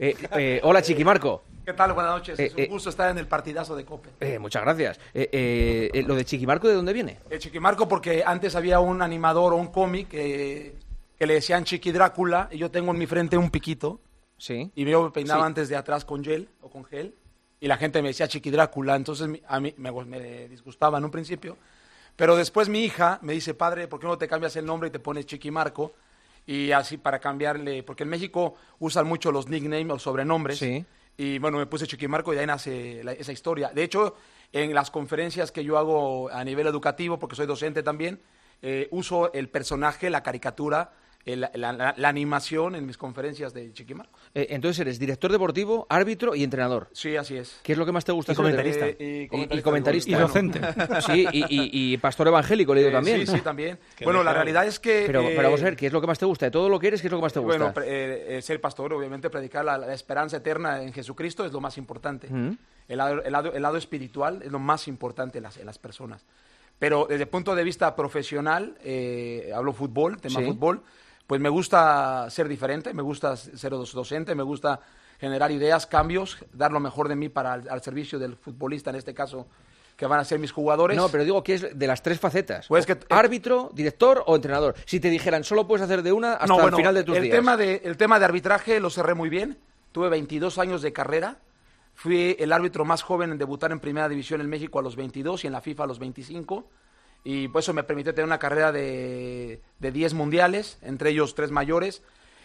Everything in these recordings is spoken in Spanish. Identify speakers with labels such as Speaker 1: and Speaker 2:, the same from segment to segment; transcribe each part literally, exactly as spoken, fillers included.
Speaker 1: Eh, eh, hola, Chiqui Marco.
Speaker 2: ¿Qué tal? Buenas noches.
Speaker 1: Eh,
Speaker 2: es un
Speaker 1: eh,
Speaker 2: gusto estar en el partidazo de COPE.
Speaker 1: Eh, muchas gracias. Eh, eh, eh, ¿Lo de Chiqui Marco de dónde viene?
Speaker 2: El Chiqui Marco porque antes había un animador o un cómic que, que le decían Chiqui Drácula y yo tengo en mi frente un piquito.
Speaker 1: Sí.
Speaker 2: Y yo me peinaba
Speaker 1: Sí.
Speaker 2: antes de atrás con gel o con gel y la gente me decía Chiqui Drácula. Entonces a mí me, me disgustaba en un principio. Pero después mi hija me dice, padre, ¿por qué no te cambias el nombre y te pones Chiqui Marco? Y así para cambiarle, porque en México usan mucho los nicknames o sobrenombres.
Speaker 1: Sí.
Speaker 2: Y bueno, me puse Chiqui Marco y de ahí nace la, esa historia. De hecho, en las conferencias que yo hago a nivel educativo, porque soy docente también, eh, uso el personaje, la caricatura, el- la, la- la animación en mis conferencias de Chiqui Marco.
Speaker 1: Eh, entonces eres director deportivo, árbitro y entrenador.
Speaker 2: Sí, así es.
Speaker 1: ¿Qué es lo que más te gusta
Speaker 3: Y
Speaker 1: hacer?
Speaker 3: comentarista.
Speaker 2: Eh, y
Speaker 1: Y-
Speaker 2: comentarista
Speaker 1: y comentarista.
Speaker 3: Y
Speaker 2: bueno.
Speaker 3: docente.
Speaker 1: Sí, y, y- y pastor evangélico, le digo
Speaker 2: Eh,
Speaker 1: también.
Speaker 2: Sí, sí, también.
Speaker 3: Qué
Speaker 2: Bueno, la
Speaker 3: lejano.
Speaker 2: realidad es que...
Speaker 1: Pero,
Speaker 2: eh,
Speaker 1: pero vamos a ver, ¿qué es lo que más te gusta? De todo lo que eres, ¿qué es lo que más te gusta?
Speaker 2: Bueno, pre- eh, eh, ser pastor, obviamente, predicar la, la esperanza eterna en Jesucristo es lo más importante.
Speaker 1: Mm.
Speaker 2: El, lado, el, lado, el lado espiritual es lo más importante en las, en las personas. Pero desde el punto de vista profesional, eh, hablo fútbol, tema
Speaker 1: Sí.
Speaker 2: fútbol, pues me gusta ser diferente, me gusta ser doc- docente, me gusta generar ideas, cambios, dar lo mejor de mí para al, al servicio del futbolista, en este caso, que van a ser mis jugadores.
Speaker 1: No, pero digo que es de las tres facetas.
Speaker 2: Pues que-
Speaker 1: árbitro, director o entrenador. Si te dijeran, solo puedes hacer de una hasta
Speaker 2: No, bueno,
Speaker 1: el final de tus
Speaker 2: el
Speaker 1: días.
Speaker 2: Tema de, el tema de arbitraje lo cerré muy bien. Tuve veintidós años de carrera. Fui el árbitro más joven en debutar en Primera División en México a los veintidós y en la FIFA a los veinticinco. Y pues eso me permitió tener una carrera de, de diez mundiales, entre ellos tres mayores.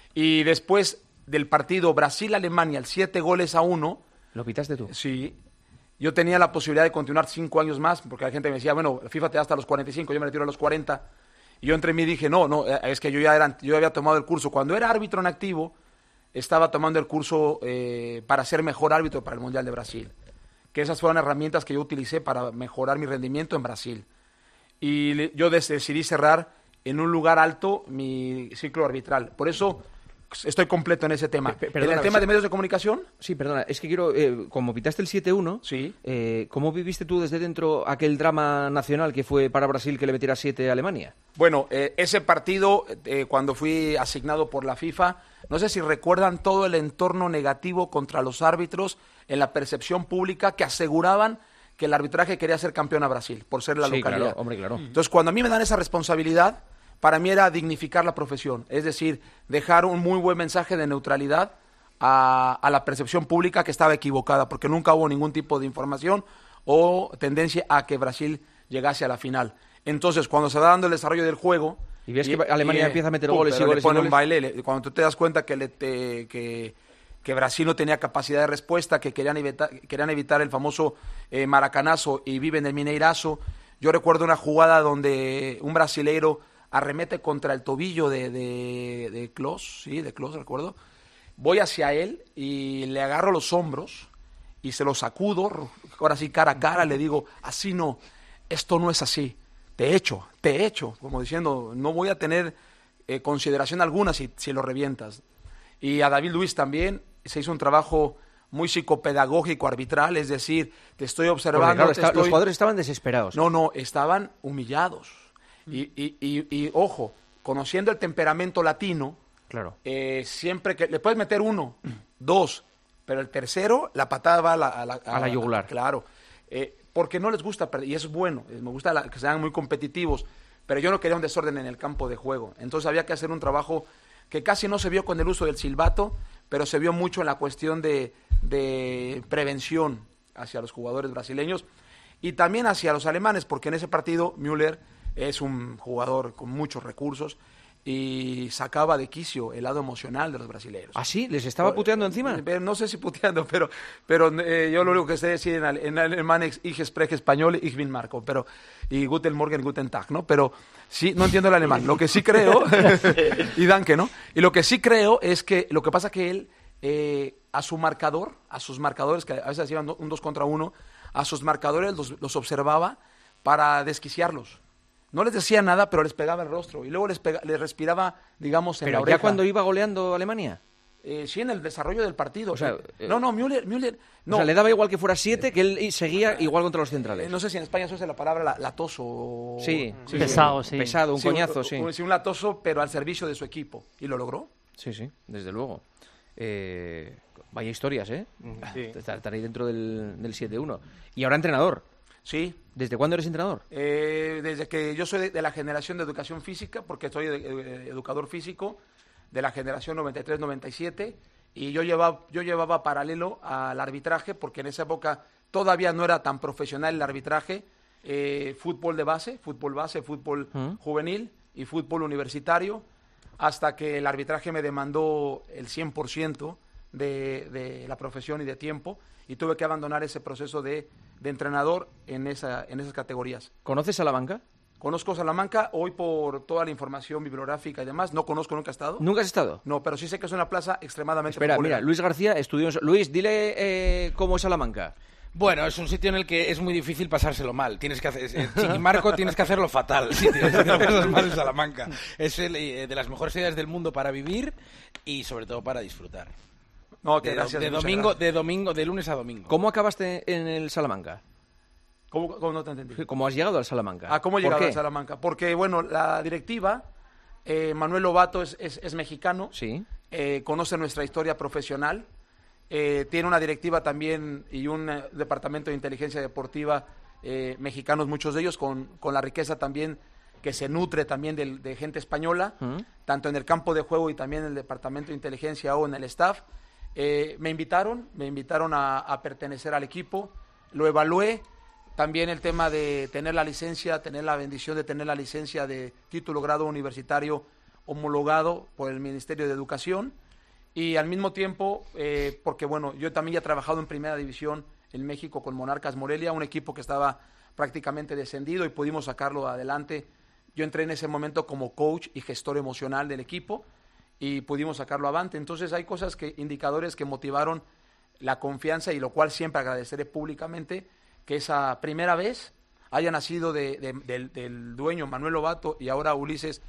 Speaker 2: Y después del partido Brasil-Alemania, el siete goles a uno,
Speaker 1: ¿Lo pitaste tú?
Speaker 2: sí, yo tenía la posibilidad de continuar cinco años más, porque la gente me decía, bueno, la FIFA te da hasta los cuarenta y cinco, yo me retiro a los cuarenta. Y yo entre mí dije, no, no, eh, es que yo ya era, yo había tomado el curso. Cuando era árbitro en activo, estaba tomando el curso eh, para ser mejor árbitro para el Mundial de Brasil. Que esas fueron herramientas que yo utilicé para mejorar mi rendimiento en Brasil. Y le- yo des- decidí cerrar en un lugar alto mi ciclo arbitral. Por eso estoy completo en ese tema.
Speaker 1: Pe- pe-
Speaker 2: en
Speaker 1: perdona,
Speaker 2: el tema
Speaker 1: sí.
Speaker 2: de medios de comunicación,
Speaker 1: Sí, perdona, es que quiero, eh, como pitaste el siete uno,
Speaker 2: sí.
Speaker 1: eh, ¿cómo viviste tú desde dentro aquel drama nacional que fue para Brasil que le metiera siete a Alemania?
Speaker 2: Bueno, eh, ese partido, eh, cuando fui asignado por la FIFA, no sé si recuerdan todo el entorno negativo contra los árbitros en la percepción pública que aseguraban que el arbitraje quería ser campeón a Brasil, por ser la
Speaker 1: Sí,
Speaker 2: localidad.
Speaker 1: claro, hombre, claro.
Speaker 2: Entonces, cuando a mí me dan esa responsabilidad, para mí era dignificar la profesión, es decir, dejar un muy buen mensaje de neutralidad a, a la percepción pública que estaba equivocada, porque nunca hubo ningún tipo de información o tendencia a que Brasil llegase a la final. Entonces, cuando se va dando el desarrollo del juego...
Speaker 1: Y ves que Alemania empieza a meter
Speaker 2: pum,
Speaker 1: goles y
Speaker 2: pero
Speaker 1: goles y
Speaker 2: le pone
Speaker 1: goles.
Speaker 2: un baile, le- cuando tú te das cuenta que, le- te- que, que Brasil no tenía capacidad de respuesta, que querían evitar, querían evitar el famoso eh, maracanazo y viven el mineirazo. Yo recuerdo una jugada donde un brasileiro arremete contra el tobillo de, de, de Klose, sí, de Klose, recuerdo. Voy hacia él y le agarro los hombros y se los sacudo, ahora sí cara a cara, le digo, así no, esto no es así, te echo, te echo, como diciendo, no voy a tener eh, consideración alguna si, si lo revientas. Y a David Luiz también se hizo un trabajo muy psicopedagógico arbitral, es decir, te estoy
Speaker 1: Porque,
Speaker 2: observando.
Speaker 1: claro,
Speaker 2: te
Speaker 1: está-
Speaker 2: estoy...
Speaker 1: los jugadores estaban desesperados.
Speaker 2: No, no, estaban humillados. Y, y, y, y, ojo, conociendo el temperamento latino,
Speaker 1: Claro.
Speaker 2: eh, siempre que le puedes meter uno, dos, pero el tercero, la patada va a la, a la,
Speaker 1: A la yugular.
Speaker 2: Claro, eh, porque no les gusta perder, y eso es bueno, eh, me gusta la- que sean muy competitivos, pero yo no quería un desorden en el campo de juego. Entonces había que hacer un trabajo que casi no se vio con el uso del silbato, pero se vio mucho en la cuestión de, de prevención hacia los jugadores brasileños y también hacia los alemanes, porque en ese partido Müller es un jugador con muchos recursos y sacaba de quicio el lado emocional de los brasileños.
Speaker 1: ¿Ah, sí? ¿Les estaba puteando encima?
Speaker 2: Eh, No sé si puteando, pero, pero eh, yo lo único que sé decir en, ale- en alemán es Ich spreche español, ich bin Marco, pero, y Guten Morgen, Guten Tag, ¿no? Pero sí, no entiendo el alemán. Lo que sí creo, y Danke, ¿no? Y lo que sí creo es que, lo que pasa que él, eh, a su marcador, a sus marcadores, que a veces hacían do- un dos contra uno, a sus marcadores los, los observaba para desquiciarlos. No les decía nada, pero les pegaba el rostro. Y luego les, pega- les respiraba, digamos, en la
Speaker 1: Pero
Speaker 2: oreja.
Speaker 1: ya cuando iba goleando Alemania.
Speaker 2: Eh, sí, en el desarrollo del partido.
Speaker 1: O sea,
Speaker 2: Eh,
Speaker 1: eh,
Speaker 2: no, no, Müller, Müller no.
Speaker 1: O sea, le daba igual que fuera siete, que él seguía igual contra los centrales.
Speaker 2: Eh, no sé si en España se usa la palabra la- latoso. o-
Speaker 1: Sí, sí,
Speaker 3: Pesado, sí.
Speaker 1: Pesado, un
Speaker 2: Sí,
Speaker 1: coñazo, sí.
Speaker 2: Un, sí, un latoso, pero al servicio de su equipo. ¿Y lo logró?
Speaker 1: Sí, sí, desde luego. Eh, Vaya historias, ¿eh?
Speaker 3: Sí.
Speaker 1: Estar ahí dentro del, del siete uno. Y ahora entrenador.
Speaker 2: Sí.
Speaker 1: ¿Desde cuándo eres entrenador?
Speaker 2: Eh, desde que yo soy de, de la generación de educación física, porque soy de, de, educador físico de la generación noventa y tres noventa y siete, y yo llevaba, yo llevaba paralelo al arbitraje, porque en esa época todavía no era tan profesional el arbitraje, eh, fútbol de base, fútbol base, fútbol ¿Mm? juvenil y fútbol universitario, hasta que el arbitraje me demandó el cien por ciento de, de la profesión y de tiempo, y tuve que abandonar ese proceso de, de entrenador en, esa, en esas categorías.
Speaker 1: ¿Conoces Salamanca?
Speaker 2: Conozco Salamanca, hoy por toda la información bibliográfica y demás, no conozco, nunca he estado.
Speaker 1: ¿Nunca has estado?
Speaker 2: No, pero sí sé que es una plaza extremadamente
Speaker 1: Espera,
Speaker 2: popular.
Speaker 1: mira, Luis García estudió en... Luis, dile eh, cómo es Salamanca.
Speaker 4: Bueno, es un sitio en el que es muy difícil pasárselo mal. Tienes que hacer, eh, Chiquimarco, tienes que hacerlo fatal. Si tienes que hacerlo mal en Salamanca. Es el, eh, de las mejores ciudades del mundo para vivir y sobre todo para disfrutar.
Speaker 2: No, que
Speaker 4: de,
Speaker 2: gracias,
Speaker 4: de domingo, de domingo, de lunes a domingo.
Speaker 1: ¿Cómo acabaste en el Salamanca?
Speaker 2: ¿Cómo, cómo no te entendí?
Speaker 1: ¿Cómo has llegado al Salamanca?
Speaker 2: Ah, ¿cómo he llegado al Salamanca? Porque, bueno, la directiva, eh, Manuel Lobato es, es, es mexicano,
Speaker 1: sí.
Speaker 2: eh, conoce nuestra historia profesional, eh, tiene una directiva también y un eh, departamento de inteligencia deportiva eh, mexicanos, muchos de ellos, con, con la riqueza también que se nutre también de, de gente española, ¿Mm? tanto en el campo de juego y también en el departamento de inteligencia o en el staff. Eh, me invitaron, me invitaron a, a pertenecer al equipo, lo evalué, también el tema de tener la licencia, tener la bendición de tener la licencia de título grado universitario homologado por el Ministerio de Educación, y al mismo tiempo, eh, porque bueno, yo también ya he trabajado en Primera División en México con Monarcas Morelia, un equipo que estaba prácticamente descendido y pudimos sacarlo adelante. Yo entré en ese momento como coach y gestor emocional del equipo, y pudimos sacarlo avante. Entonces hay cosas, que indicadores que motivaron la confianza, y lo cual siempre agradeceré públicamente, que esa primera vez haya nacido de, de, del, del dueño Manuel Lobato y ahora Ulises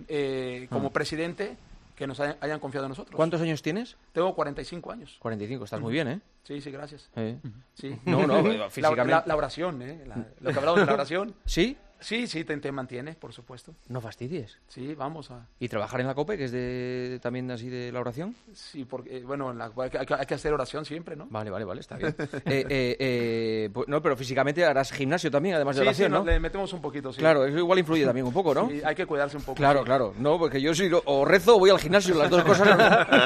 Speaker 2: eh, como ah. presidente, que nos hayan, hayan confiado en nosotros.
Speaker 1: ¿Cuántos años tienes?
Speaker 2: Tengo cuarenta y cinco años.
Speaker 1: cuarenta y cinco, estás uh-huh. muy bien, ¿eh?
Speaker 2: Sí, sí, gracias.
Speaker 1: ¿Eh?
Speaker 2: Sí.
Speaker 1: No, no, físicamente.
Speaker 2: La, la, la oración, ¿eh? La, lo que hablamos de la oración.
Speaker 1: ¿Sí?
Speaker 2: Sí, sí, te, te mantiene, por supuesto.
Speaker 1: No fastidies.
Speaker 2: Sí, vamos a...
Speaker 1: ¿Y trabajar en la COPE, que es de también así de la oración?
Speaker 2: Sí, porque, bueno, en la, hay, que, hay que hacer oración siempre, ¿no?
Speaker 1: Vale, vale, vale, está bien. eh, eh, eh, pues, no, pero físicamente harás gimnasio también, además de
Speaker 2: sí,
Speaker 1: oración,
Speaker 2: sí,
Speaker 1: ¿no?
Speaker 2: Le metemos un poquito, sí.
Speaker 1: Claro, eso igual influye también un poco, ¿no?
Speaker 2: Sí, hay que cuidarse un poco.
Speaker 1: Claro,
Speaker 2: sí.
Speaker 1: claro. No, porque yo soy o rezo o voy al gimnasio, las dos cosas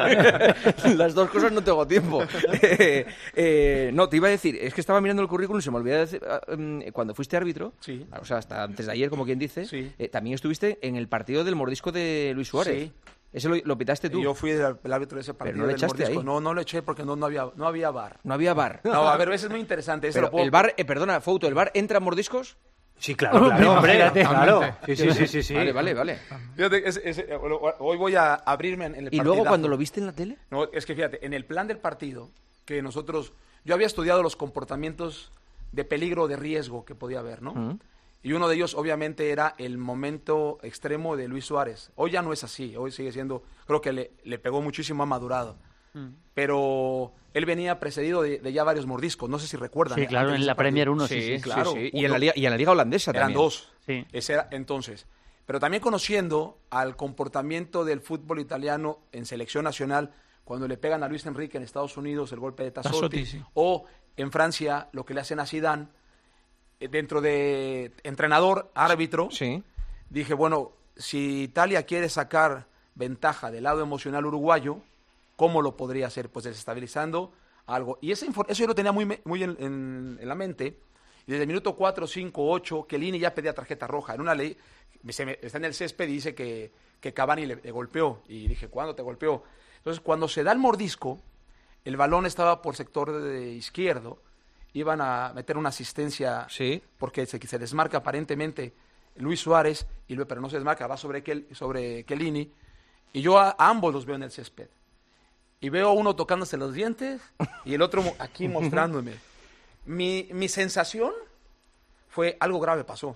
Speaker 1: no, las dos cosas no tengo tiempo. Eh, eh, no, te iba a decir, es que estaba mirando el currículum y se me olvidó decir, um, cuando fuiste árbitro,
Speaker 2: sí.
Speaker 1: o sea, hasta antes de ayer, como quien dice,
Speaker 2: sí.
Speaker 1: eh, también estuviste en el partido del mordisco de Luis Suárez.
Speaker 2: Sí.
Speaker 1: ¿Ese lo, lo pitaste tú?
Speaker 2: Yo fui el, el árbitro de ese partido.
Speaker 1: Pero no le
Speaker 2: del
Speaker 1: echaste
Speaker 2: mordisco.
Speaker 1: ahí.
Speaker 2: No, no lo eché porque no, no había no había V A R.
Speaker 1: No había V A R.
Speaker 2: No, a ver, eso es muy interesante. Eso lo puedo...
Speaker 1: ¿El V A R, eh, perdona, Fouto, ¿el V A R entra en mordiscos?
Speaker 3: Sí, claro, claro, hombre, claro. Sí, sí, sí, sí, sí.
Speaker 1: Vale, vale, vale.
Speaker 2: Fíjate, es, es, hoy voy a abrirme en el partido.
Speaker 1: ¿Y luego cuando lo viste en la tele?
Speaker 2: No, es que fíjate, en el plan del partido, que nosotros... Yo había estudiado los comportamientos de peligro o de riesgo que podía haber, ¿no? Uh-huh. Y uno de ellos, obviamente, era el momento extremo de Luis Suárez. Hoy ya no es así, hoy sigue siendo... Creo que le, le pegó muchísimo, ha madurado. Uh-huh. Pero... Él venía precedido de, de ya varios mordiscos, no sé si recuerdan.
Speaker 3: Sí, claro, en la Premier uno,
Speaker 1: sí,
Speaker 3: sí,
Speaker 1: sí,
Speaker 2: claro.
Speaker 1: Sí, sí. Y, en la liga, y en la liga holandesa
Speaker 2: eran
Speaker 1: también.
Speaker 2: Eran dos.
Speaker 3: Sí.
Speaker 2: Ese era, entonces, pero también conociendo al comportamiento del fútbol italiano en selección nacional, cuando le pegan a Luis Enrique en Estados Unidos el golpe de Tassotti,
Speaker 1: Tassotti sí.
Speaker 2: o en Francia lo que le hacen a Zidane, dentro de entrenador, árbitro,
Speaker 1: sí.
Speaker 2: dije, bueno, si Italia quiere sacar ventaja del lado emocional uruguayo, ¿cómo lo podría hacer? Pues desestabilizando algo. Y ese, eso yo lo tenía muy, muy en, en, en la mente. Y desde el minuto cuatro, cinco, ocho, Chiellini ya pedía tarjeta roja. En una ley, se me, está en el césped y dice que, que Cavani le, le golpeó. Y dije, ¿cuándo te golpeó? Entonces, cuando se da el mordisco, el balón estaba por sector de izquierdo. Iban a meter una asistencia,
Speaker 1: sí.
Speaker 2: porque se, se desmarca aparentemente Luis Suárez, y luego, pero no se desmarca, va sobre, Kel, sobre Chiellini. Y yo a, a ambos los veo en el césped. Y veo a uno tocándose los dientes y el otro aquí mostrándome. Mi, mi sensación fue algo grave pasó.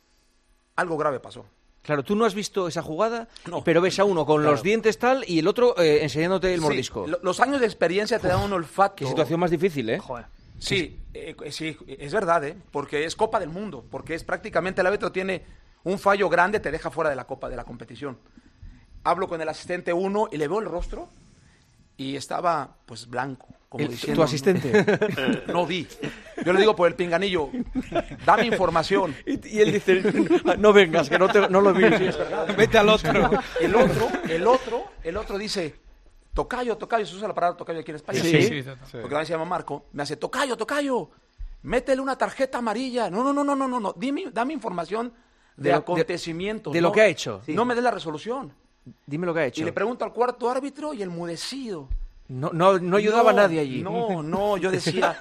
Speaker 2: Algo grave pasó.
Speaker 1: Claro, tú no has visto esa jugada,
Speaker 2: no.
Speaker 1: pero ves a uno con claro. los dientes tal y el otro eh, enseñándote el
Speaker 2: sí,
Speaker 1: mordisco.
Speaker 2: Lo, los años de experiencia te dan un olfato.
Speaker 1: Qué situación más difícil, ¿eh?
Speaker 3: Joder.
Speaker 2: Sí, eh, sí, es verdad, ¿eh? Porque es Copa del Mundo, porque es prácticamente el árbitro tiene un fallo grande, te deja fuera de la Copa, de la competición. Hablo con el asistente uno y le veo el rostro. Y estaba, pues, blanco, como
Speaker 1: El-
Speaker 2: diciendo...
Speaker 1: ¿Tu asistente?
Speaker 2: No, no vi. Yo le digo por el pinganillo, dame información.
Speaker 1: Y, y él dice, no vengas, que no, te, no lo vi. Sí, es verdad.
Speaker 4: Vete al otro.
Speaker 2: El otro, el otro, el otro dice, tocayo, tocayo, se usa la palabra tocayo aquí en España.
Speaker 1: Sí.
Speaker 5: Sí, total.
Speaker 2: Porque también se llama Marco. Me hace, tocayo, tocayo, métele una tarjeta amarilla. No, no, no, no, no, no, no. Dime, dame información de,
Speaker 1: De- de-
Speaker 2: acontecimientos.
Speaker 1: de lo
Speaker 2: no,
Speaker 1: que ha hecho.
Speaker 2: No me dé la resolución.
Speaker 1: Dime lo que ha hecho.
Speaker 2: Y le pregunto al cuarto árbitro y enmudecido.
Speaker 1: No, no, no ayudaba a nadie allí.
Speaker 2: No, no, yo decía.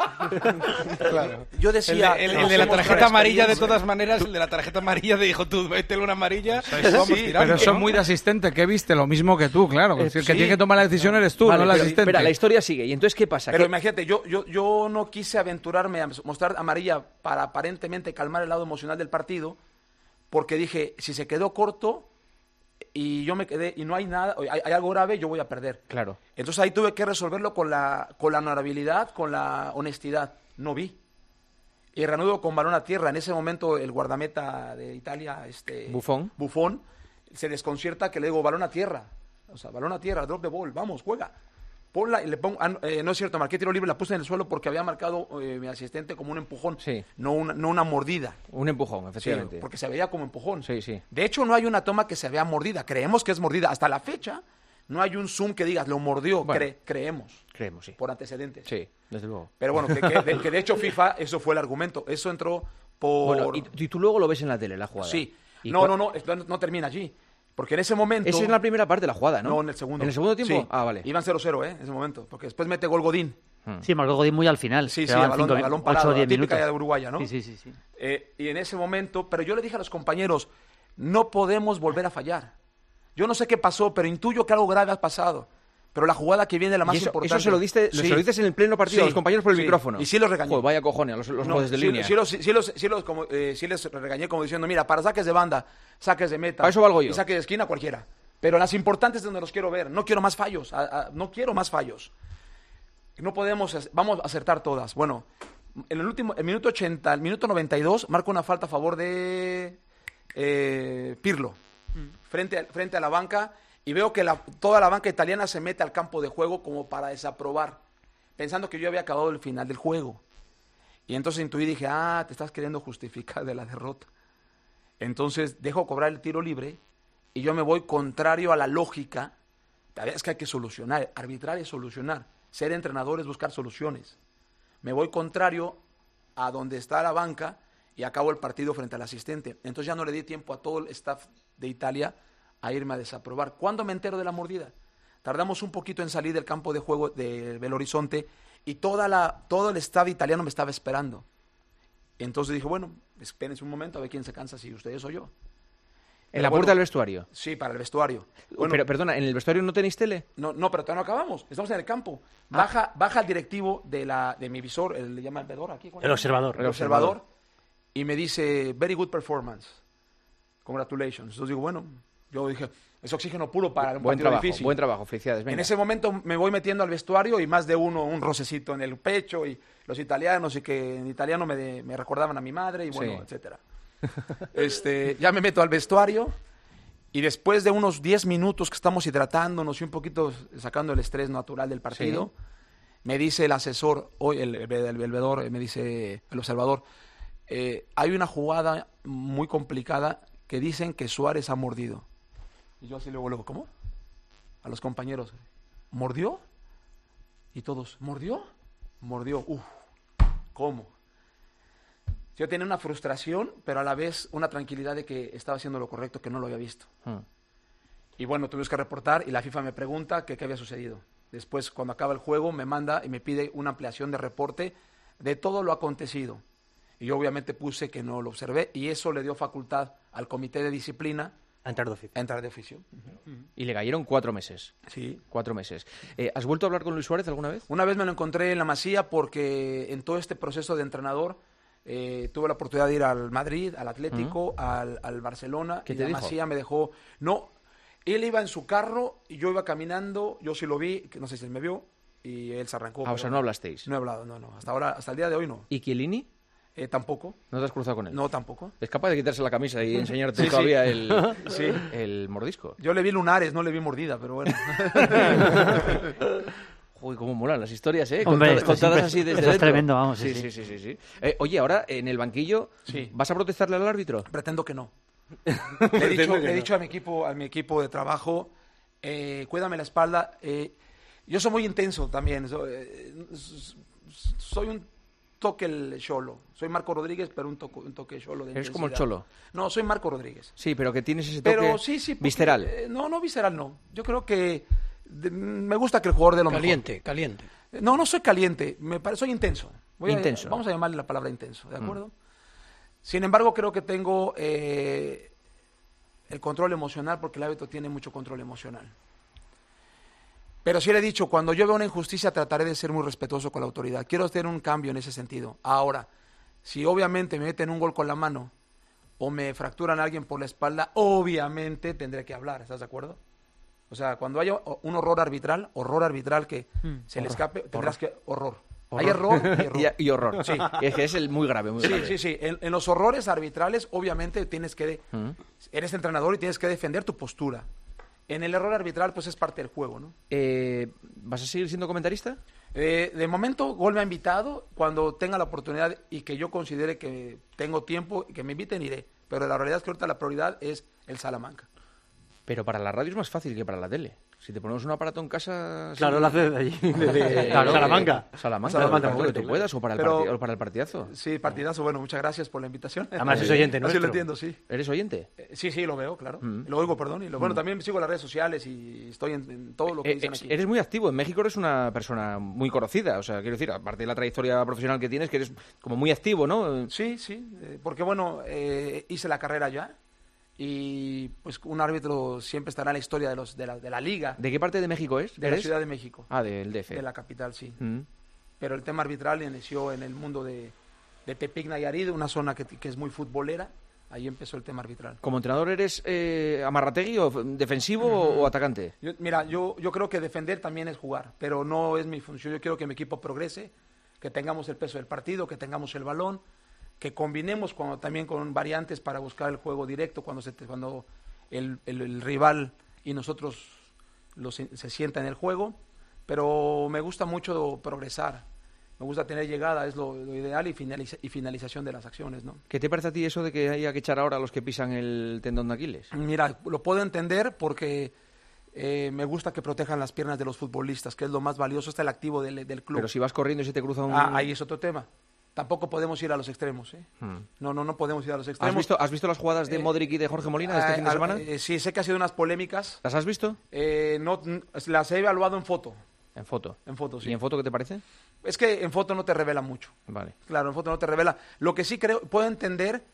Speaker 4: Claro.
Speaker 2: Yo
Speaker 4: El,
Speaker 2: decía.
Speaker 4: de, el- el
Speaker 2: nos
Speaker 4: de la
Speaker 2: hemos
Speaker 4: tarjeta
Speaker 2: por
Speaker 4: amarilla, de
Speaker 2: experiencia.
Speaker 4: todas maneras, el de la tarjeta amarilla de dijo tú, métele una amarilla, vamos
Speaker 2: sí,
Speaker 4: tirando.
Speaker 5: Pero son
Speaker 4: ¿no?
Speaker 5: muy de asistente, que viste lo mismo que tú, claro.
Speaker 1: Eh,
Speaker 5: Es el que
Speaker 2: sí.
Speaker 5: tiene que tomar la decisión eres tú,
Speaker 1: Vale,
Speaker 5: no el
Speaker 1: pero,
Speaker 5: asistente.
Speaker 1: espera, la historia sigue. ¿Y entonces qué pasa?
Speaker 2: Pero
Speaker 1: ¿Qué-
Speaker 2: imagínate, yo, yo, yo no quise aventurarme a mostrar amarilla para aparentemente calmar el lado emocional del partido, porque dije, si se quedó corto y yo me quedé y no hay nada, hay, hay algo grave, yo voy a perder.
Speaker 1: Claro.
Speaker 2: Entonces ahí tuve que resolverlo con la, con la honorabilidad, con la honestidad. No vi. Y reanudo con balón a tierra. En ese momento el guardameta de Italia, este
Speaker 1: Buffon.
Speaker 2: Buffon, se desconcierta que le digo balón a tierra. O sea, balón a tierra, drop the ball, vamos, juega. Ponla y le pongo, ah, eh, no es cierto, marqué tiro libre, la puse en el suelo porque había marcado eh, mi asistente como un empujón,
Speaker 1: Sí.
Speaker 2: no, una, no una mordida.
Speaker 1: Un empujón,
Speaker 2: Sí,
Speaker 1: efectivamente.
Speaker 2: porque se veía como empujón.
Speaker 1: Sí, sí.
Speaker 2: De hecho, no hay una toma que se vea mordida. Creemos que es mordida. Hasta la fecha, no hay un zoom que digas, lo mordió.
Speaker 1: Bueno.
Speaker 2: Cre- creemos,
Speaker 1: Creemos, sí.
Speaker 2: por antecedentes.
Speaker 1: Sí, desde luego.
Speaker 2: Pero bueno, que, que- de, que de hecho FIFA, eso fue el argumento. Eso entró por...
Speaker 1: Bueno, y, y tú luego lo ves en la tele, la jugada.
Speaker 2: Sí.
Speaker 1: ¿Y
Speaker 2: No,
Speaker 1: cuál-
Speaker 2: no, no, esto no, no termina allí. Porque en ese momento...
Speaker 1: Esa es la primera parte de la jugada, ¿no?
Speaker 2: No, en el segundo.
Speaker 1: ¿En el segundo tiempo?
Speaker 2: Sí.
Speaker 1: Ah, vale.
Speaker 2: Iban cero cero, ¿eh? En ese momento. Porque después mete gol Godín.
Speaker 3: Sí, marcó Godín muy al final.
Speaker 2: Sí, sí,
Speaker 3: Quedaban
Speaker 2: a balón,
Speaker 3: cinco
Speaker 2: a
Speaker 3: mi-
Speaker 2: balón
Speaker 3: ocho
Speaker 2: parado.
Speaker 3: o
Speaker 2: La
Speaker 3: diez
Speaker 2: típica
Speaker 3: minutos.
Speaker 2: de uruguaya, ¿no?
Speaker 3: Sí, sí, sí. sí.
Speaker 2: Eh, y en ese momento, pero yo le dije a los compañeros, no podemos volver a fallar. Yo no sé qué pasó, pero intuyo que algo grave ha pasado. Pero la jugada que viene es la más
Speaker 1: ¿Y eso,
Speaker 2: importante.
Speaker 1: eso se lo diste,
Speaker 2: Sí.
Speaker 1: se lo dices en el pleno partido
Speaker 2: Sí,
Speaker 1: a los compañeros por el
Speaker 2: sí.
Speaker 1: micrófono?
Speaker 2: Y sí los regañé.
Speaker 1: Joder, vaya cojones, a los, los
Speaker 2: No,
Speaker 1: jueces de
Speaker 2: sí,
Speaker 1: línea.
Speaker 2: sí los, sí los- sí los- como, eh, sí les regañé como diciendo, mira, para saques de banda, saques de meta.
Speaker 1: Para eso valgo yo.
Speaker 2: Y saques de esquina cualquiera. Pero las importantes es donde los quiero ver. No quiero más fallos. a- a- no quiero más fallos. No podemos, ac- vamos a acertar todas. Bueno, en el último, el minuto ochenta, el minuto noventa y dos, marco una falta a favor de eh, Pirlo. Frente, a- frente a la banca. Y veo que la- toda la banca italiana se mete al campo de juego como para desaprobar. Pensando que yo había acabado el final del juego. Y entonces intuí y dije, ah, te estás queriendo justificar de la derrota. Entonces dejo cobrar el tiro libre y yo me voy contrario a la lógica. Es que hay que solucionar, arbitrar es solucionar. Ser entrenador es buscar soluciones. Me voy contrario a donde está la banca y acabo el partido frente al asistente. Entonces ya no le di tiempo a todo el staff de Italia a irme a desaprobar. ¿Cuándo me entero de la mordida? Tardamos un poquito en salir del campo de juego de Belo Horizonte y toda la, todo el staff italiano me estaba esperando. Entonces dije, bueno, espérense un momento a ver quién se cansa, si ustedes o yo.
Speaker 1: En
Speaker 2: Pero
Speaker 1: la
Speaker 2: bueno,
Speaker 1: puerta del vestuario.
Speaker 2: Sí, para el vestuario. Bueno,
Speaker 1: Pero, perdona, ¿en el vestuario no tenéis tele?
Speaker 2: no, no, pero todavía no acabamos. Estamos en el campo. Baja, baja el directivo de la de mi visor, el, le llama el vedor aquí. ¿cuál
Speaker 3: El
Speaker 2: es?
Speaker 3: observador.
Speaker 2: El observador. Y me dice, very good performance. Congratulations. Entonces digo, bueno, yo dije, es oxígeno puro para un
Speaker 1: Buen
Speaker 2: partido
Speaker 1: trabajo,
Speaker 2: difícil.
Speaker 1: buen trabajo, felicidades. Venga.
Speaker 2: En ese momento me voy metiendo al vestuario y más de uno, un rocecito en el pecho y los italianos y que en italiano me, de- me recordaban a mi madre y bueno,
Speaker 1: Sí.
Speaker 2: etcétera. Este, ya me meto al vestuario y después de unos diez minutos que estamos hidratándonos y un poquito sacando el estrés natural del partido, me dice el asesor, hoy el, el, el, el vedor, me dice el observador, eh, hay una jugada muy complicada que dicen que Suárez ha mordido. Y yo así luego, luego, ¿cómo? A los compañeros, ¿mordió? Y todos, ¿mordió? Mordió, uff, ¿cómo? Yo tenía una frustración, pero a la vez una tranquilidad de que estaba haciendo lo correcto, que no lo había visto.
Speaker 1: Hmm.
Speaker 2: Y bueno, tuvimos que reportar y la FIFA me pregunta que qué había sucedido. Después, cuando acaba el juego, me manda y me pide una ampliación de reporte de todo lo acontecido. Y yo obviamente puse que no lo observé y eso le dio facultad al comité de disciplina
Speaker 3: A entrar de oficio.
Speaker 2: a entrar de oficio.
Speaker 1: Y le cayeron cuatro meses.
Speaker 2: Sí.
Speaker 1: Cuatro meses. Eh, ¿Has vuelto a hablar con Luis Suárez alguna vez?
Speaker 2: Una vez me lo encontré en la Masía porque en todo este proceso de entrenador eh, tuve la oportunidad de ir al Madrid, al Atlético, al, al Barcelona.
Speaker 1: ¿Qué
Speaker 2: y
Speaker 1: te
Speaker 2: la
Speaker 1: dijo?
Speaker 2: Masía me dejó... No, él iba en su carro y yo iba caminando, yo sí lo vi, que no sé si él me vio, y él se arrancó.
Speaker 1: Ah, o
Speaker 2: pero
Speaker 1: sea, no hablasteis.
Speaker 2: No he hablado, no, no. Hasta ahora, hasta el día de hoy no.
Speaker 1: ¿Y Chiellini?
Speaker 2: Eh, tampoco,
Speaker 1: ¿No te has cruzado con él?
Speaker 2: no tampoco.
Speaker 1: ¿Es capaz de quitarse la camisa y enseñarte
Speaker 2: Sí, sí.
Speaker 1: todavía el,
Speaker 2: Sí.
Speaker 1: el mordisco?
Speaker 2: Yo le vi lunares, no le vi mordida, pero bueno.
Speaker 1: Uy, cómo molan las historias, ¿eh?
Speaker 3: Hombre,
Speaker 1: Contadas,
Speaker 3: esto
Speaker 1: contadas
Speaker 3: siempre-
Speaker 1: así desde
Speaker 3: esto es
Speaker 1: dentro.
Speaker 3: tremendo, vamos,
Speaker 1: Sí,
Speaker 3: sí,
Speaker 1: sí, sí, sí. sí. Eh, oye, ahora en el banquillo,
Speaker 2: Sí.
Speaker 1: ¿vas a protestarle al árbitro?
Speaker 2: Pretendo que no. Le he dicho, le he dicho a mi equipo, a mi equipo de trabajo, eh, cuídame la espalda. eh, yo soy muy intenso también. so- eh, s- s- soy un toque el cholo. Soy Marco Rodríguez, pero un, toque un toque cholo de
Speaker 1: Eres como el
Speaker 2: intensidad.
Speaker 1: Cholo.
Speaker 2: No, soy Marco Rodríguez.
Speaker 1: Sí, pero que tienes ese toque
Speaker 2: Pero sí, sí. porque-
Speaker 1: visceral.
Speaker 2: eh, no, no visceral, no. Yo creo que de- me gusta que el jugador de lo
Speaker 6: Caliente, caliente.
Speaker 2: mejor. No, no soy caliente. Me pare- soy intenso. Voy a-
Speaker 1: Intenso.
Speaker 2: vamos a llamarle la palabra intenso, ¿de acuerdo? Sin embargo, creo que tengo eh, el control emocional porque el árbitro tiene mucho control emocional. Pero sí le he dicho, cuando yo veo una injusticia trataré de ser muy respetuoso con la autoridad. Quiero tener un cambio en ese sentido. Ahora, si obviamente me meten un gol con la mano o me fracturan a alguien por la espalda, obviamente tendré que hablar, ¿estás de acuerdo? O sea, cuando haya o- un horror arbitral, horror arbitral que se le escape, tendrás que... Horror. Hay error y error.
Speaker 1: Y, y horror.
Speaker 2: Sí.
Speaker 1: Es que es el muy grave, muy
Speaker 2: Sí,
Speaker 1: grave.
Speaker 2: sí, sí. En, en los horrores arbitrales, obviamente, tienes que... de-
Speaker 1: Mm.
Speaker 2: Eres entrenador y tienes que defender tu postura. En el error arbitral, pues es parte del juego, ¿no?
Speaker 1: Eh, ¿Vas a seguir siendo comentarista?
Speaker 2: Eh, de momento, Gol me ha invitado. Cuando tenga la oportunidad y que yo considere que tengo tiempo y que me inviten, iré. Pero la realidad es que ahorita la prioridad es el Salamanca.
Speaker 1: Pero para la radio es más fácil que para la tele. Si te ponemos un aparato en casa...
Speaker 3: Claro,
Speaker 1: sí.
Speaker 3: lo hace de allí.
Speaker 1: Eh,
Speaker 3: Claro,
Speaker 1: eh,
Speaker 3: Salamanca.
Speaker 1: Salamanca,
Speaker 3: Salamanca,
Speaker 1: para lo que
Speaker 3: muy
Speaker 1: tú
Speaker 3: bien.
Speaker 1: puedas, o para, el
Speaker 2: Pero-
Speaker 1: parti- o para el partidazo.
Speaker 2: Sí, partidazo. Bueno, muchas gracias por la invitación.
Speaker 3: Además es oyente
Speaker 2: Así
Speaker 3: nuestro.
Speaker 2: lo entiendo, sí.
Speaker 1: ¿Eres oyente?
Speaker 2: Eh, Sí, sí, lo veo, claro.
Speaker 1: Mm.
Speaker 2: Lo oigo, perdón. Y lo, bueno, también sigo las redes sociales y estoy en, en todo lo que
Speaker 1: Eh,
Speaker 2: dicen
Speaker 1: eres-
Speaker 2: aquí.
Speaker 1: eres muy activo. En México eres una persona muy conocida. O sea, quiero decir, aparte de la trayectoria profesional que tienes, que eres como muy activo, ¿no?
Speaker 2: Sí, sí, eh, porque bueno, eh, hice la carrera ya y pues un árbitro siempre estará en la historia de, los, de, la, de la liga,
Speaker 1: ¿De qué parte de México es?
Speaker 2: de la
Speaker 1: ¿Eres?
Speaker 2: Ciudad de México,
Speaker 1: Ah, del D F.
Speaker 2: de la capital, sí.
Speaker 1: Mm.
Speaker 2: Pero el tema arbitral inició en el mundo de, de Tepic Nayarit, una zona que, que es muy futbolera, ahí empezó el tema arbitral.
Speaker 1: ¿Como entrenador eres eh, amarrategui o f- defensivo o, o atacante?
Speaker 2: Yo- mira, yo, yo creo que defender también es jugar, pero no es mi función. Yo quiero que mi equipo progrese, que tengamos el peso del partido, que tengamos el balón, que combinemos cuando, también con variantes para buscar el juego directo cuando, se te- cuando el, el- el rival y nosotros los, se sienta en el juego. Pero me gusta mucho progresar, me gusta tener llegada, es lo, lo ideal, y, finaliza- y finalización de las acciones, ¿no?
Speaker 1: ¿Qué te parece a ti eso de que haya que echar ahora a los que pisan el tendón de Aquiles?
Speaker 2: Mira, lo puedo entender porque eh, me gusta que protejan las piernas de los futbolistas, que es lo más valioso, está el activo del, del club.
Speaker 1: Pero si vas corriendo y se te cruza un...
Speaker 2: Ah, ahí es otro tema. Tampoco podemos ir a los extremos, ¿eh?
Speaker 1: Hmm.
Speaker 2: No, no, no podemos ir a los
Speaker 1: ¿Has
Speaker 2: extremos.
Speaker 1: visto, ¿Has visto las jugadas de
Speaker 2: Eh,
Speaker 1: Modric y de Jorge Molina de este
Speaker 2: Ah,
Speaker 1: fin de
Speaker 2: ah,
Speaker 1: semana?
Speaker 2: eh, sí, sé que ha sido unas polémicas.
Speaker 1: ¿Las has visto?
Speaker 2: Eh, no, n- las he evaluado en foto.
Speaker 1: En foto.
Speaker 2: En foto, sí.
Speaker 1: ¿Y en foto qué te parece?
Speaker 2: Es que en foto no te revela mucho.
Speaker 1: Vale.
Speaker 2: Claro, en foto no te revela. Lo que sí creo, puedo entender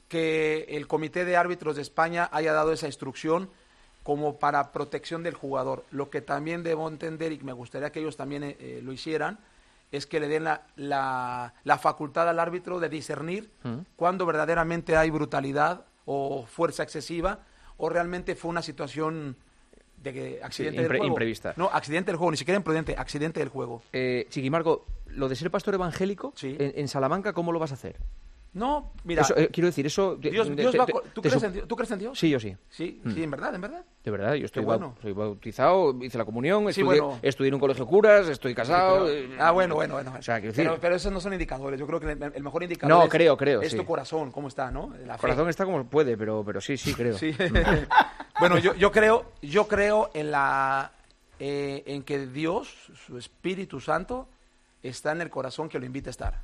Speaker 2: que el Comité de Árbitros de España haya dado esa instrucción como para protección del jugador. Lo que también debo entender, y me gustaría que ellos también eh, eh, lo hicieran, es que le den la, la, la facultad al árbitro de discernir
Speaker 1: Mm.
Speaker 2: cuando verdaderamente hay brutalidad o fuerza excesiva o realmente fue una situación de que accidente
Speaker 1: impre-
Speaker 2: del juego.
Speaker 1: imprevista.
Speaker 2: No, accidente del juego, ni siquiera imprudente, accidente del juego.
Speaker 1: Eh, Chiquimarco, lo de ser pastor evangélico,
Speaker 2: Sí.
Speaker 1: en, en Salamanca, ¿cómo lo vas a hacer?
Speaker 2: No, mira,
Speaker 1: Eso, eh, quiero decir, eso... de-
Speaker 2: Dios,
Speaker 1: de-
Speaker 2: Dios
Speaker 1: te-
Speaker 2: va a
Speaker 1: te-
Speaker 2: co- ¿tú,
Speaker 1: te
Speaker 2: crees
Speaker 1: su-
Speaker 2: en Dios? ¿Tú crees en Dios?
Speaker 1: Sí, yo sí.
Speaker 2: Sí,
Speaker 1: Mm.
Speaker 2: sí, en verdad, en verdad.
Speaker 1: De verdad, yo estoy,
Speaker 2: Qué bueno.
Speaker 1: bau- soy bautizado, hice la comunión,
Speaker 2: Sí,
Speaker 1: estudié,
Speaker 2: bueno.
Speaker 1: estudié en un colegio de curas, estoy casado...
Speaker 2: Pero-
Speaker 1: eh,
Speaker 2: ah, bueno, bueno, bueno.
Speaker 1: O sea, quiero decir...
Speaker 2: pero, pero esos no son indicadores. Yo creo que el, el mejor indicador
Speaker 1: No,
Speaker 2: es,
Speaker 1: creo, creo,
Speaker 2: es
Speaker 1: sí.
Speaker 2: tu corazón, cómo está, ¿no? La
Speaker 1: el
Speaker 2: fe.
Speaker 1: corazón está como puede, pero, pero sí, sí, creo.
Speaker 2: Sí. Bueno, yo, yo creo, yo creo en la eh, en que Dios, su Espíritu Santo, está en el corazón que lo invita a estar.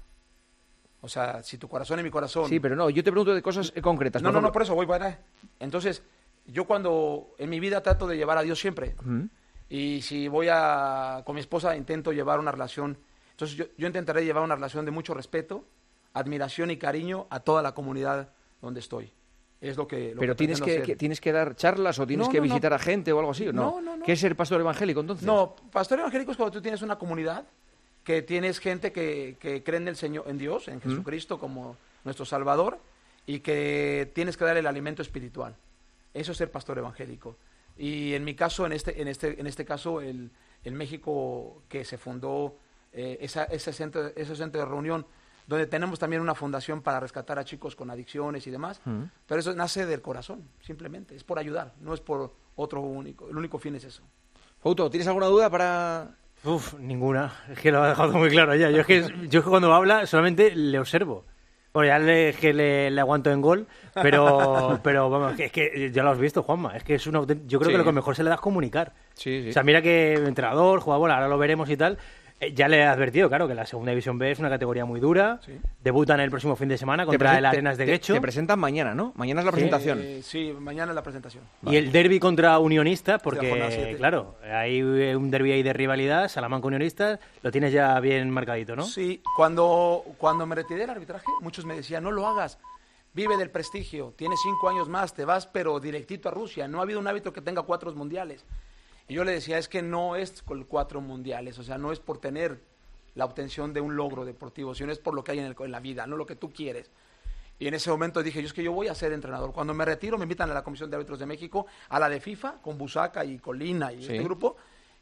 Speaker 2: O sea, si tu corazón es mi corazón.
Speaker 1: Sí, pero no, yo te pregunto de cosas eh, concretas.
Speaker 2: No,
Speaker 1: por
Speaker 2: no, no,
Speaker 1: ejemplo-
Speaker 2: por eso voy para. Entonces, yo cuando en mi vida trato de llevar a Dios siempre.
Speaker 1: Ujú.
Speaker 2: Y si voy a con mi esposa intento llevar una relación, entonces yo, yo intentaré llevar una relación de mucho respeto, admiración y cariño a toda la comunidad donde estoy. Es lo que lo
Speaker 1: Pero
Speaker 2: que
Speaker 1: tienes
Speaker 2: pretendo
Speaker 1: que,
Speaker 2: hacer.
Speaker 1: que- tienes que dar charlas o tienes
Speaker 2: No,
Speaker 1: que
Speaker 2: no, no.
Speaker 1: visitar a gente o algo así, ¿o no?
Speaker 2: No, no, no.
Speaker 1: ¿Qué es ser pastor evangélico entonces?
Speaker 2: No, pastor evangélico es cuando tú tienes una comunidad, que tienes gente que, que cree en el Señor, en Dios, en Jesucristo como nuestro Salvador, y que tienes que dar el alimento espiritual. Eso es ser pastor evangélico. Y en mi caso, en este, en este, en este caso, el, el México que se fundó, eh, esa, ese, centro, ese centro de reunión, donde tenemos también una fundación para rescatar a chicos con adicciones y demás,
Speaker 1: Ujú.
Speaker 2: pero eso nace del corazón, simplemente, es por ayudar, no es por otro único, el único fin es eso.
Speaker 1: Fouto, ¿tienes alguna duda para
Speaker 3: Uf, ninguna. Es que lo ha dejado muy claro ya. Yo es que, yo es que cuando habla solamente le observo. Bueno, ya le, que le, le aguanto en gol, pero, pero vamos, es que ya lo has visto, Juanma. Es que es un autént- yo creo
Speaker 1: Sí.
Speaker 3: que lo que mejor se le da es comunicar.
Speaker 1: Sí, sí.
Speaker 3: O sea, mira que entrenador, jugador, ahora lo veremos y tal. Eh, ya le he advertido, claro, que la segunda división B es una categoría muy dura.
Speaker 2: Sí.
Speaker 3: Debutan el próximo fin de semana
Speaker 1: Te
Speaker 3: contra
Speaker 1: presen-
Speaker 3: el Arenas de
Speaker 1: te-
Speaker 3: Guecho.
Speaker 1: Te presentan mañana, ¿no? Mañana es la
Speaker 3: Sí.
Speaker 1: presentación.
Speaker 2: Eh, sí, mañana es la presentación.
Speaker 3: Y el derbi contra Unionistas,
Speaker 2: Sí, la jornada
Speaker 3: porque,
Speaker 2: siete.
Speaker 3: claro, hay un derbi ahí de rivalidad, Salamanca-Unionistas, lo tienes ya bien marcadito, ¿no?
Speaker 2: Sí, cuando, cuando me retiré del arbitraje, muchos me decían, no lo hagas, vive del prestigio, tienes cinco años más, te vas pero directito a Rusia, no ha habido un árbitro que tenga cuatro mundiales. Y yo le decía, es que no es con cuatro mundiales, o sea, no es por tener la obtención de un logro deportivo, sino es por lo que hay en, el- en la vida, no lo que tú quieres. Y en ese momento dije, yo es que yo voy a ser entrenador. Cuando me retiro, me invitan a la Comisión de Árbitros de México, a la de FIFA, con Busaca y Colina y
Speaker 1: Sí.
Speaker 2: este grupo,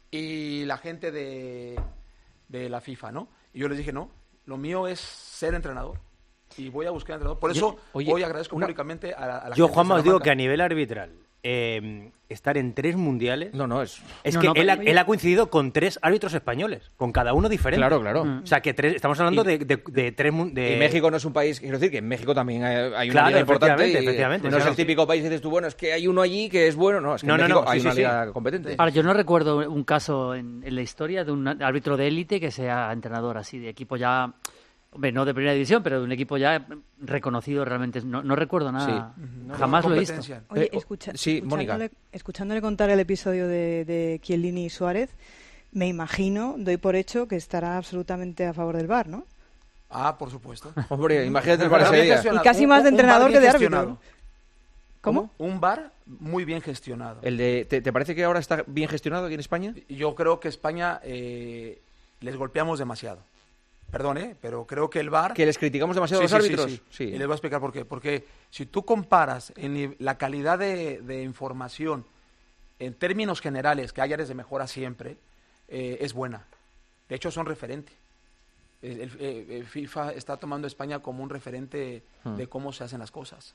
Speaker 2: y la gente de, de la FIFA, ¿no? Y yo les dije, no, lo mío es ser entrenador. Y voy a buscar entrenador. Por eso
Speaker 1: Oye,
Speaker 2: hoy agradezco
Speaker 1: una-
Speaker 2: públicamente a, la- a la
Speaker 3: Yo,
Speaker 2: gente de
Speaker 3: Juanma, os digo
Speaker 2: Salamanca.
Speaker 3: que a nivel arbitral, eh, estar en tres mundiales...
Speaker 1: No, no, es...
Speaker 3: Es
Speaker 6: No,
Speaker 3: que
Speaker 6: no,
Speaker 3: él, ha,
Speaker 6: pero-
Speaker 3: él ha coincidido con tres árbitros españoles, con cada uno diferente.
Speaker 1: Claro, claro.
Speaker 3: O sea, que tres, estamos hablando
Speaker 1: Y-
Speaker 3: de, de, de tres... mun- De...
Speaker 1: Y México no es un país, quiero decir que en México también hay, hay una
Speaker 3: Claro,
Speaker 1: liga importante
Speaker 3: efectivamente,
Speaker 1: y
Speaker 3: efectivamente,
Speaker 1: no es
Speaker 3: claro,
Speaker 1: el típico país que dices tú, bueno, es que hay uno allí que es bueno, no, es que
Speaker 3: No,
Speaker 1: en
Speaker 3: no,
Speaker 1: México
Speaker 3: no,
Speaker 1: hay
Speaker 3: sí,
Speaker 1: una
Speaker 3: sí,
Speaker 1: liga competente.
Speaker 6: Ahora, yo no recuerdo un caso en, en la historia de un árbitro de élite que sea entrenador así, de equipo ya, hombre, no de primera división, pero de un equipo ya reconocido realmente. No, no recuerdo nada,
Speaker 2: No,
Speaker 6: jamás lo he visto.
Speaker 2: competencia.
Speaker 7: Oye,
Speaker 1: Eh, o-
Speaker 7: escucha,
Speaker 1: sí, Mónica.
Speaker 7: escuchándole, escuchándole contar el episodio de, de Chiellini y Suárez, me imagino, doy por hecho que estará absolutamente a favor del V A R, ¿no?
Speaker 2: Ah, por supuesto.
Speaker 1: Hombre, imagínate el bar
Speaker 2: Pero
Speaker 1: ese
Speaker 2: bien
Speaker 1: día.
Speaker 2: gestionado.
Speaker 7: Y casi
Speaker 2: Un-
Speaker 7: más de
Speaker 2: un bar
Speaker 7: entrenador
Speaker 2: bien
Speaker 7: que de árbitro.
Speaker 2: gestionado.
Speaker 7: ¿Cómo?
Speaker 2: Un bar muy bien gestionado.
Speaker 1: El de, ¿te, te parece que ahora está bien gestionado aquí en España?
Speaker 2: Yo creo que España eh, les golpeamos demasiado. Perdón, ¿eh? Pero creo que el V A R...
Speaker 1: Que les criticamos demasiado
Speaker 2: Sí,
Speaker 1: a los
Speaker 2: sí, sí,
Speaker 1: árbitros.
Speaker 2: sí. Y les voy a explicar por qué. Porque si tú comparas en ni- la calidad de, de información en términos generales, que hay áreas de mejora siempre, eh, es buena. De hecho, son referente. El, el- eh, el FIFA está tomando a España como un referente
Speaker 1: Hmm.
Speaker 2: de cómo se hacen las cosas.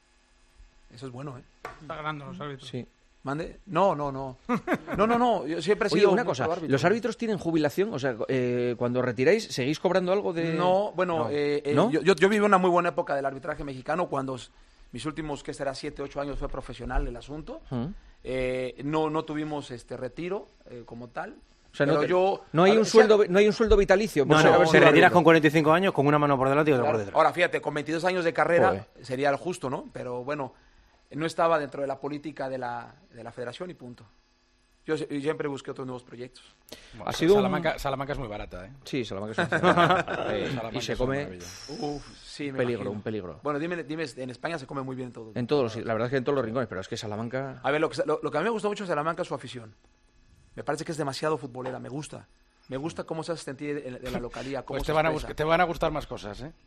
Speaker 2: Eso es bueno, ¿eh?
Speaker 5: Está ganando los árbitros.
Speaker 1: Sí.
Speaker 2: ¿Mande? No, no, no. No, no, no. Yo siempre he
Speaker 1: Oye,
Speaker 2: sido
Speaker 1: una
Speaker 2: muy
Speaker 1: cosa,
Speaker 2: pro árbitro.
Speaker 1: ¿los árbitros tienen jubilación? O sea, eh, cuando retiráis, ¿seguís cobrando algo de...?
Speaker 2: No, bueno,
Speaker 1: No.
Speaker 2: eh, eh,
Speaker 1: ¿No?
Speaker 2: Yo, yo, yo viví una muy buena época del arbitraje mexicano cuando s- mis últimos, que será siete, ocho años fue profesional el asunto.
Speaker 1: Mm.
Speaker 2: Eh, no, no tuvimos este retiro eh, como tal.
Speaker 1: O sea, no,
Speaker 2: pero
Speaker 1: te-
Speaker 2: yo,
Speaker 1: no hay
Speaker 2: a ver,
Speaker 1: un
Speaker 2: si-
Speaker 1: sueldo, no hay un sueldo vitalicio. por
Speaker 3: No,
Speaker 1: ser-
Speaker 3: no,
Speaker 1: haber
Speaker 3: te
Speaker 1: sido
Speaker 3: retiras
Speaker 1: árbitro.
Speaker 3: con cuarenta y cinco años con una mano por delante y otra
Speaker 2: Claro.
Speaker 3: por detrás.
Speaker 2: Ahora, fíjate, con veintidós años de carrera
Speaker 1: Joder.
Speaker 2: sería lo justo, ¿no? Pero bueno, no estaba dentro de la política de la, de la federación y punto. Yo, se- yo siempre busqué otros nuevos proyectos.
Speaker 4: Bueno,
Speaker 1: Ha sido un-
Speaker 4: Salamanca, Salamanca es muy barata, ¿eh?
Speaker 1: Sí, Salamanca es una ciudad. Eh,
Speaker 4: Salamanca
Speaker 1: y se
Speaker 4: es una
Speaker 1: come
Speaker 4: maravilla.
Speaker 2: Uf, sí,
Speaker 1: un
Speaker 2: me
Speaker 1: peligro,
Speaker 2: imagino.
Speaker 1: un peligro.
Speaker 2: Bueno, dime, dime, en España se come muy bien todo.
Speaker 1: En todos los, la verdad es que en todos los rincones, pero es que Salamanca...
Speaker 2: A ver, lo que, lo, lo que a mí me gusta mucho de Salamanca es su afición. Me parece que es demasiado futbolera, me gusta. Me gusta cómo se hace sentir en, en la localidad, cómo
Speaker 4: Pues
Speaker 2: se
Speaker 4: te van, a
Speaker 2: expresa.
Speaker 4: buscar- te van a gustar más cosas, ¿eh?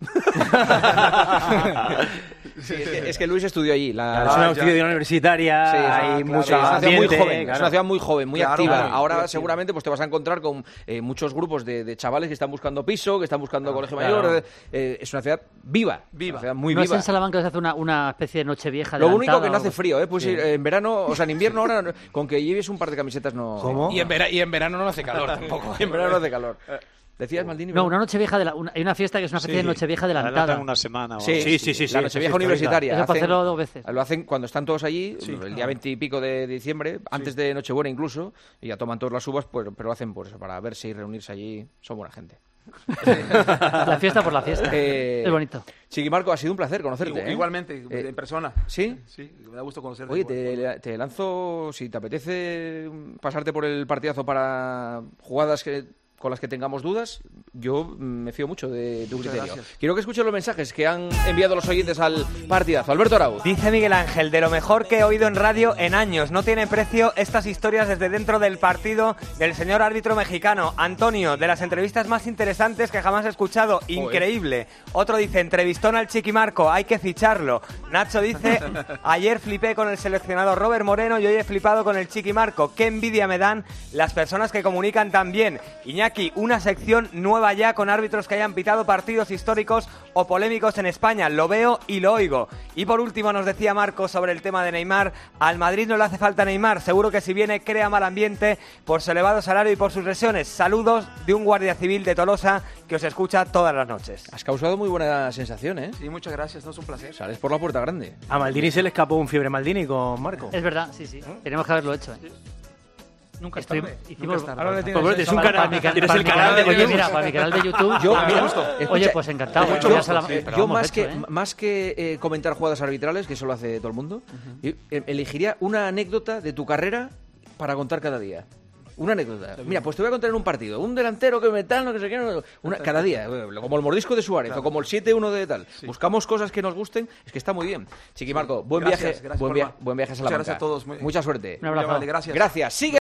Speaker 1: Sí, es, que, es que Luis estudió allí. La,
Speaker 3: Claro, es una
Speaker 2: Ah, ya.
Speaker 3: ciudad universitaria,
Speaker 1: Sí,
Speaker 3: hay
Speaker 2: ah, claro.
Speaker 3: mucho
Speaker 1: Sí, es una ciudad muy
Speaker 3: ambiente,
Speaker 1: joven, es
Speaker 3: claro.
Speaker 1: una ciudad muy joven, muy
Speaker 2: Claro,
Speaker 1: activa.
Speaker 2: claro,
Speaker 1: Ahora
Speaker 2: muy activa.
Speaker 1: seguramente pues te vas a encontrar con eh, muchos grupos de, de chavales que están buscando piso, que están buscando colegio
Speaker 3: claro.
Speaker 1: mayor. eh, es una ciudad viva,
Speaker 2: Viva.
Speaker 1: una ciudad muy
Speaker 6: ¿No es
Speaker 1: viva.
Speaker 6: en Salamanca que se hace una, una especie de noche vieja
Speaker 1: Lo
Speaker 6: adelantada
Speaker 1: único que no
Speaker 6: o
Speaker 1: hace
Speaker 6: algo?
Speaker 1: frío, ¿eh? Pues ir, eh, en verano, o sea, en invierno ahora, no- con que lleves un par de camisetas no...
Speaker 3: ¿Cómo?
Speaker 4: Y en, vera- y en verano no hace calor tampoco.
Speaker 1: En verano no hace calor. ¿Decías, Maldini?
Speaker 6: No,
Speaker 1: verdad?
Speaker 6: una noche vieja, de la- una- hay una fiesta que es una especie de noche vieja adelantada.
Speaker 8: Adelantan una semana. o
Speaker 1: Sí,
Speaker 8: algo
Speaker 1: sí,
Speaker 8: así.
Speaker 3: sí, sí, sí.
Speaker 1: la
Speaker 3: eso
Speaker 1: noche
Speaker 3: es
Speaker 1: vieja
Speaker 3: histórica.
Speaker 1: universitaria.
Speaker 6: Eso para hacerlo dos veces.
Speaker 1: Lo hacen cuando están todos allí,
Speaker 2: Sí,
Speaker 1: el día
Speaker 2: claro.
Speaker 1: veinte y pico de diciembre, antes de Nochebuena incluso, y ya toman todas las uvas, pues, pero lo hacen por eso, para verse y reunirse allí. Son buena gente.
Speaker 6: La fiesta por la fiesta.
Speaker 1: Eh,
Speaker 6: Es bonito.
Speaker 1: Chiqui Marco, ha sido un placer conocerte.
Speaker 2: Igu-
Speaker 1: ¿eh?
Speaker 2: Igualmente,
Speaker 1: Eh,
Speaker 2: en persona.
Speaker 1: ¿Sí?
Speaker 2: Sí, me da gusto conocerte.
Speaker 1: Oye,
Speaker 2: Bueno,
Speaker 1: te, te lanzo, si te apetece pasarte por el partidazo para jugadas que, con las que tengamos dudas, yo mm, me fío mucho de tu
Speaker 2: Muchas
Speaker 1: criterio.
Speaker 2: gracias.
Speaker 1: Quiero que escuches los mensajes que han enviado los oyentes al partidazo. Alberto Arauz.
Speaker 9: Dice Miguel Ángel, de lo mejor que he oído en radio en años. No tiene precio estas historias desde dentro del partido del señor árbitro mexicano. Antonio, de las entrevistas más interesantes que jamás he escuchado. Increíble. Otro dice, entrevistón al Chiquimarco, hay que ficharlo. Nacho dice, ayer flipé con el seleccionado Robert Moreno y hoy he flipado con el Chiquimarco. Qué envidia me dan las personas que comunican tan bien. Iñaki Iñaki, una sección nueva ya con árbitros que hayan pitado partidos históricos o polémicos en España. Lo veo y lo oigo. Y por último nos decía Marco sobre el tema de Neymar. Al Madrid no le hace falta Neymar. Seguro que si viene crea mal ambiente por su elevado salario y por sus lesiones. Saludos de un guardia civil de Tolosa que os escucha todas las noches.
Speaker 1: Has causado muy buena sensación, ¿eh?
Speaker 2: Sí, muchas gracias, no es un placer.
Speaker 1: Sales por la puerta grande.
Speaker 3: A Maldini se le escapó un fiebre Maldini con Marco.
Speaker 6: Es verdad, sí, sí. Tenemos que haberlo hecho, ¿eh?
Speaker 4: Nunca es
Speaker 6: Estoy-
Speaker 4: tarde.
Speaker 6: hicimos-
Speaker 2: Nunca es tarde.
Speaker 5: Ahora le tienes
Speaker 3: Pues,
Speaker 5: eso.
Speaker 3: es un
Speaker 6: Para-
Speaker 3: canal,
Speaker 6: para mi ca-
Speaker 3: tienes
Speaker 6: para
Speaker 3: el
Speaker 6: mi
Speaker 3: canal de
Speaker 6: oye,
Speaker 3: YouTube.
Speaker 6: mira, para mi canal de YouTube.
Speaker 1: Yo,
Speaker 6: Ah,
Speaker 1: mira,
Speaker 6: Oye,
Speaker 1: escucha,
Speaker 6: pues encantado.
Speaker 1: yo-
Speaker 6: Voy a Sala-
Speaker 1: yo,
Speaker 6: pero
Speaker 1: yo
Speaker 6: vamos,
Speaker 1: más,
Speaker 6: hecho,
Speaker 1: que,
Speaker 6: ¿eh?
Speaker 1: más que eh, comentar jugadas arbitrales, que eso lo hace todo el mundo, yo, eh, elegiría una anécdota de tu carrera para contar cada día. Una anécdota. Mira, pues te voy a contar en un partido. Un delantero que me tal, no que sé qué, no, una, cada día. eh, Como el mordisco de Suárez o como el siete uno de tal. Buscamos cosas que nos gusten. Es que está muy bien. Chiqui Marco, buen
Speaker 2: Gracias,
Speaker 1: viaje.
Speaker 2: gracias,
Speaker 1: buen,
Speaker 2: Juanma.
Speaker 1: via- buen viaje a
Speaker 2: Muchas
Speaker 1: Salamanca.
Speaker 2: gracias a todos. Muy-
Speaker 1: Mucha suerte.
Speaker 6: Un abrazo.
Speaker 2: Muy amable, gracias.
Speaker 1: Gracias. Sigue.